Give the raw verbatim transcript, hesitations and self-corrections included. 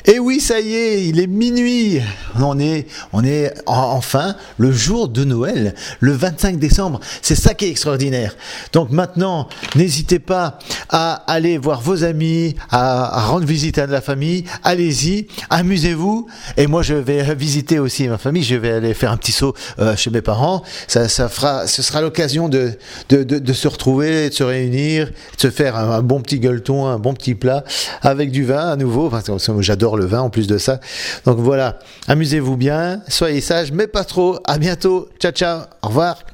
Et oui, ça y est, il est minuit. On est, on est enfin le jour de Noël, le vingt-cinq décembre. C'est ça qui est extraordinaire. Donc maintenant, n'hésitez pas à aller voir vos amis, à, à rendre visite à la famille. Allez-y, amusez-vous. Et moi, je vais visiter aussi ma famille. Je vais aller faire un petit saut euh, chez mes parents. Ça, ça fera, ce sera l'occasion de, de, de, de se retrouver, de se réunir, de se faire un, un bon petit gueuleton, un bon petit plat avec du vin à nouveau. Enfin, j'adore le vin en plus de ça. Donc voilà, amusez-vous bien, soyez sages, mais pas trop. À bientôt. Ciao, ciao. Au revoir.